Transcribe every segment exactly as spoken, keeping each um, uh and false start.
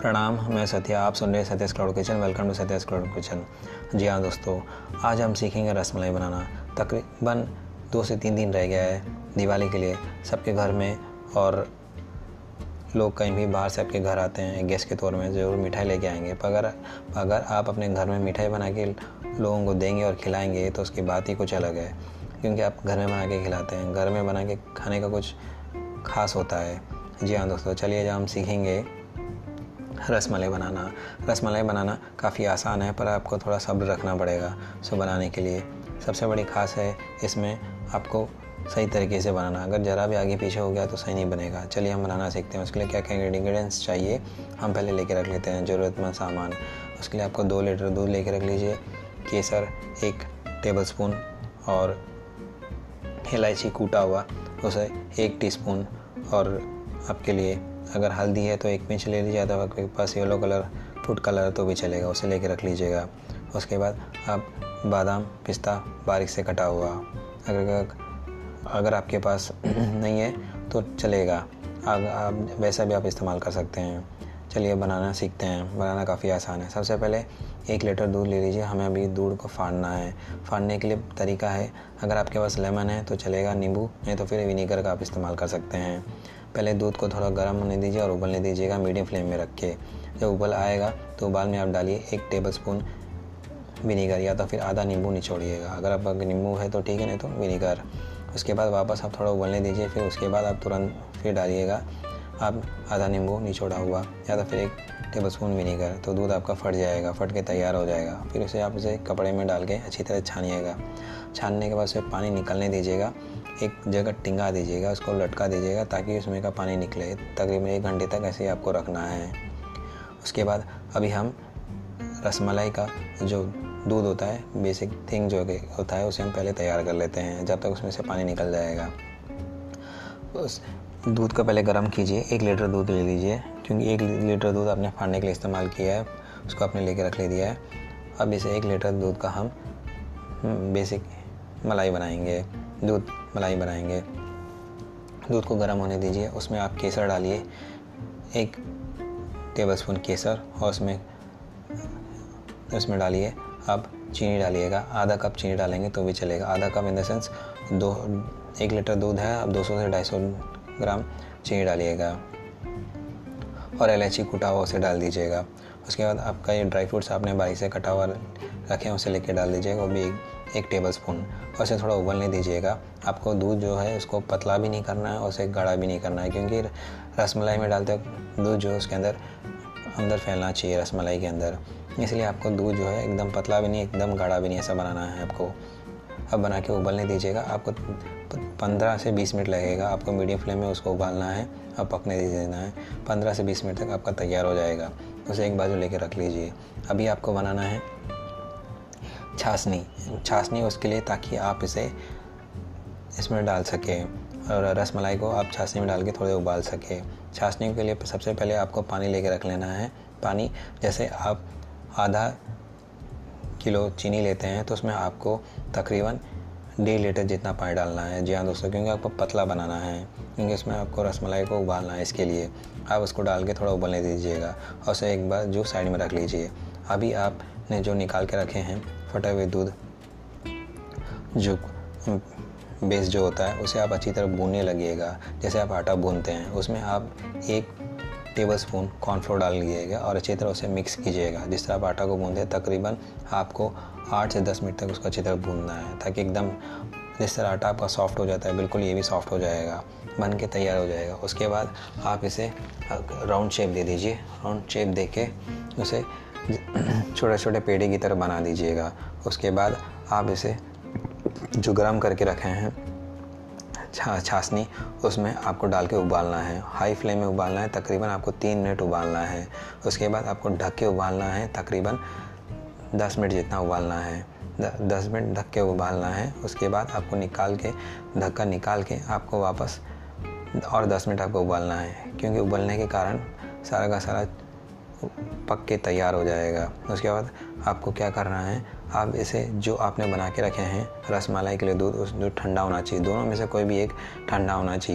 प्रणाम, मैं सत्या। आप सुन रहे हैं Satya's cloud kitchen. Welcome to Satya's cloud kitchen. जी हाँ दोस्तों, आज हम सीखेंगे रसमलाई बनाना। तकरीबन दो से तीन दिन रह गया है दिवाली के लिए सबके घर में, और लोग कहीं भी बाहर से आपके घर आते हैं गेस्ट के तौर में, ज़रूर मिठाई लेके आएंगे। पर अगर अगर आप अपने घर में मिठाई बना के लोगों को देंगे और खिलाएंगे तो उसकी बात ही कुछ अलग है, क्योंकि आप घर में बना के खिलाते हैं। घर में बना के खाने का कुछ खास होता है। जी हाँ दोस्तों, चलिए जब हम सीखेंगे रसमलाई बनाना। रसमलाई बनाना काफ़ी आसान है, पर आपको थोड़ा सब्र रखना पड़ेगा सो बनाने के लिए। सबसे बड़ी खास है इसमें आपको सही तरीके से बनाना। अगर ज़रा भी आगे पीछे हो गया तो सही नहीं बनेगा। चलिए हम बनाना सीखते हैं। उसके लिए क्या क्या इंग्रेडिएंट्स चाहिए हम पहले लेके रख लेते हैं, ज़रूरतमंद सामान। उसके लिए आपको दो लीटर दूध लेके रख लीजिए, केसर एक टेबलस्पून, और इलायची कूटा हुआ उसे एक टीस्पून, और आपके लिए अगर हल्दी है तो एक पिंच ले लीजिए, तो आपके पास येलो कलर फूड कलर तो भी चलेगा, उसे लेके रख लीजिएगा। उसके बाद आप बादाम पिस्ता बारीक से कटा हुआ, अगर अगर आपके पास नहीं है तो चलेगा, आप वैसा भी आप इस्तेमाल कर सकते हैं। चलिए बनाना सीखते हैं। बनाना काफ़ी आसान है। सबसे पहले एक लीटर दूध ले लीजिए। हमें अभी दूध को फाड़ना है। फाड़ने के लिए तरीका है, अगर आपके पास लेमन है तो चलेगा, नींबू नहीं तो फिर विनीगर का आप इस्तेमाल कर सकते हैं। पहले दूध को थोड़ा गर्म होने दीजिए और उबलने दीजिएगा मीडियम फ्लेम में रख के। जब उबल आएगा तो उबाल में आप डालिए एक टेबलस्पून विनीगर, या तो फिर आधा नींबू निचोड़िएगा। अगर आप नींबू है तो ठीक है, नहीं तो विनीगर। उसके बाद वापस आप थोड़ा उबलने दीजिए, फिर उसके बाद आप तुरंत फिर डालिएगा आप आधा नींबू निचोड़ा हुआ, या तो फिर एक टेबलस्पून विनीगर। तो दूध आपका फट जाएगा, फट के तैयार हो जाएगा। फिर उसे आप उसे कपड़े में डाल के अच्छी तरह छानिएगा। छानने के बाद उसे पानी निकलने दीजिएगा। एक जगह टिंगा दीजिएगा, उसको लटका दीजिएगा ताकि उसमें का पानी निकले। तकरीबन एक घंटे तक ऐसे ही आपको रखना है। उसके बाद अभी हम रसमलाई का जो दूध होता है, बेसिक थिंग जो होता है, उसे हम पहले तैयार कर लेते हैं जब तक उसमें से पानी निकल जाएगा। उस दूध को पहले गर्म कीजिए। एक लीटर दूध ले लीजिए, क्योंकि एक लीटर दूध आपने फाड़ने के लिए इस्तेमाल किया है, उसको आपने लेके रख ले दिया है। अब इसे एक लीटर दूध का हम बेसिक मलाई बनाएंगे, दूध मलाई बनाएंगे। दूध को गर्म होने दीजिए। उसमें आप केसर डालिए, एक टेबलस्पून केसर, और उसमें उसमें डालिए अब चीनी डालिएगा। आधा कप चीनी डालेंगे तो भी चलेगा। आधा कप इन द सेंस दो एक लीटर दूध है, अब दो सौ से ढाई सौ ग्राम चीनी डालिएगा, और इलायची कूटा हुआ उसे डाल दीजिएगा। उसके बाद आपका ये ड्राई फ्रूट्स आपने बारीक से कटा हुआ रखे हैं, उसे लेके डाल दीजिएगा, वो भी एक, एक टेबल स्पून, और उसे थोड़ा उबलने दीजिएगा। आपको दूध जो है उसको पतला भी नहीं करना है और उसे गाढ़ा भी नहीं करना है, क्योंकि रसमलाई में डालते वक्त दूध जो है उसके अंदर अंदर फैलना चाहिए रसमलाई के अंदर। इसलिए आपको दूध जो है एकदम पतला भी नहीं, एकदम गाढ़ा भी नहीं, ऐसा बनाना है आपको। अब बना के उबलने दीजिएगा। आपको पंद्रह से बीस मिनट लगेगा। आपको मीडियम फ्लेम में उसको उबालना है और पकने दे देना है। पंद्रह से बीस मिनट तक आपका तैयार हो जाएगा। उसे एक बाजू लेके रख लीजिए। अभी आपको बनाना है छाछनी। छाछनी उसके लिए ताकि आप इसे इसमें डाल सकें, और रसमलाई को आप छाछनी में डाल के थोड़े उबाल सके। छाछनी के लिए सबसे पहले आपको पानी लेके रख लेना है। पानी जैसे आप आधा किलो चीनी लेते हैं तो उसमें आपको तकरीबन डेढ़ लीटर जितना पानी डालना है। जी हाँ दोस्तों, क्योंकि आपको पतला बनाना है, क्योंकि इसमें आपको रसमलाई को उबालना है। इसके लिए आप उसको डाल के थोड़ा उबलने दीजिएगा, और उसे एक बार जो साइड में रख लीजिए। अभी आपने जो निकाल के रखे हैं फटे हुए दूध, जो बेस जो होता है, उसे आप अच्छी तरह भूनने लगिएगा। जैसे आप आटा भूनते हैं, उसमें आप एक टेबलस्पून कॉर्नफ्लोर डाल लीजिएगा और अच्छी तरह उसे मिक्स कीजिएगा। जिस तरह आप आटा को भूनते हैं, तकरीबन आपको आठ से दस मिनट तक उसको अच्छी तरह भूनना है, ताकि एकदम जिस तरह आटा आपका सॉफ्ट हो जाता है, बिल्कुल ये भी सॉफ्ट हो जाएगा, बन के तैयार हो जाएगा। उसके बाद आप इसे राउंड शेप दे दीजिए। राउंड शेप दे के उसे छोटे छोटे पेड़े की तरह बना दीजिएगा। उसके बाद आप इसे जो गर्म करके रखे हैं छा छाछनी, उसमें आपको डाल के उबालना है। हाई फ्लेम में उबालना है, तकरीबन आपको तीन मिनट उबालना है। उसके बाद आपको ढक के उबालना है, तकरीबन दस मिनट जितना उबालना है। दस मिनट ढक के उबालना है। उसके बाद आपको निकाल के ढक्कन निकाल के आपको वापस और दस मिनट आपको उबालना है, क्योंकि उबलने के कारण सारा का सारा पक के तैयार हो जाएगा। उसके बाद आपको क्या करना है, आप इसे जो आपने बना के रखे हैं रसमलाई के लिए दूध, उस दूध ठंडा होना चाहिए। दोनों में से कोई भी एक ठंडा होना चाहिए।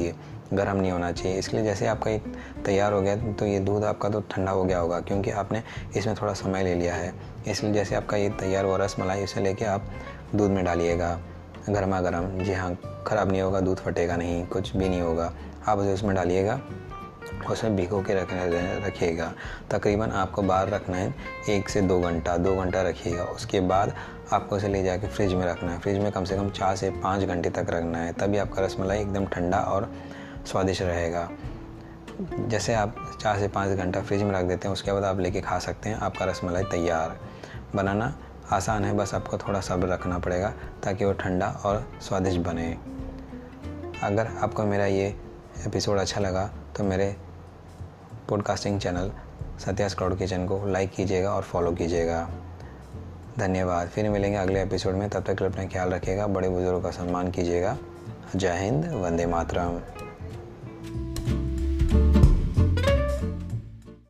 गर्म नहीं होना चाहिए। इसलिए जैसे आपका एक तैयार हो गया तो ये दूध आपका तो ठंडा हो गया होगा, क्योंकि आपने इसमें थोड़ा समय ले लिया है। इसलिए जैसे आपका ये तैयार हुआ रस मलाई, इसे लेके आप दूध में डालिएगा गर्मा गर्म। जी हाँ, ख़राब नहीं होगा, दूध फटेगा नहीं, कुछ भी नहीं होगा। आप उसे उसमें डालिएगा, उसे भिगो के रख रखिएगा। तकरीबन आपको बाहर रखना है एक से दो घंटा दो घंटा रखिएगा। उसके बाद आपको इसे ले जाके फ्रिज में रखना है। फ्रिज में कम से कम चार से पाँच घंटे तक रखना है, तभी आपका रसमलाई एकदम ठंडा और स्वादिष्ट रहेगा। जैसे आप चार से पाँच घंटा फ्रिज में रख देते हैं, उसके बाद आप लेके खा सकते हैं। आपका रसमलाई तैयार। बनाना आसान है, बस आपको थोड़ा सब्र रखना पड़ेगा ताकि वो ठंडा और स्वादिष्ट बने। अगर आपको मेरा ये एपिसोड अच्छा लगा तो मेरे podcasting channel Satyas cloud kitchen को लाइक कीजिएगा और फॉलो कीजिएगा। धन्यवाद। फिर मिलेंगे अगले एपिसोड में। तब तक अपना ख्याल रखिएगा, बड़े बुजुर्गों का सम्मान कीजिएगा। जय हिंद, वंदे मातरम।